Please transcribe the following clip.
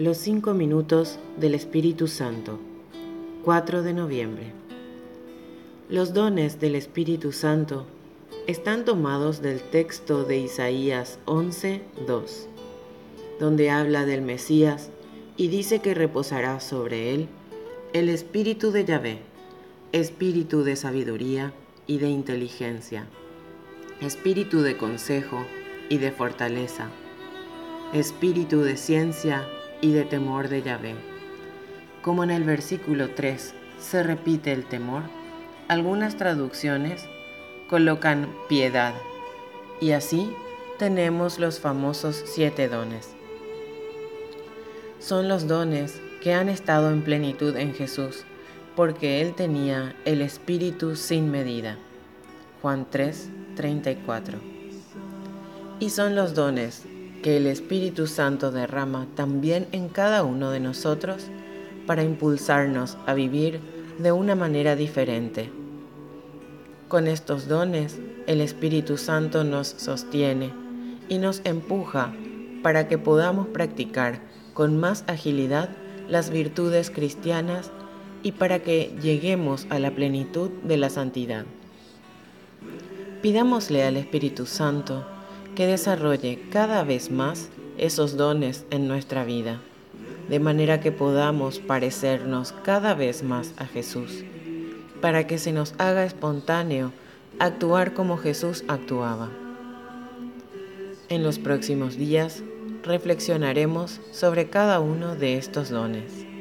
Los 5 minutos del Espíritu Santo, 4 de noviembre. Los dones del Espíritu Santo están tomados del texto de Isaías 11:2, donde habla del Mesías y dice que reposará sobre él el Espíritu de Yahvé, Espíritu de sabiduría y de inteligencia, Espíritu de consejo y de fortaleza, Espíritu de ciencia y de temor de Yahvé. Como en el versículo 3 se repite el temor, algunas traducciones colocan piedad, y así tenemos los famosos 7 dones. Son los dones que han estado en plenitud en Jesús, porque Él tenía el Espíritu sin medida. Juan 3:34. Y son los dones que el Espíritu Santo derrama también en cada uno de nosotros para impulsarnos a vivir de una manera diferente. Con estos dones, el Espíritu Santo nos sostiene y nos empuja para que podamos practicar con más agilidad las virtudes cristianas y para que lleguemos a la plenitud de la santidad. Pidámosle al Espíritu Santo que desarrolle cada vez más esos dones en nuestra vida, de manera que podamos parecernos cada vez más a Jesús, para que se nos haga espontáneo actuar como Jesús actuaba. En los próximos días reflexionaremos sobre cada uno de estos dones.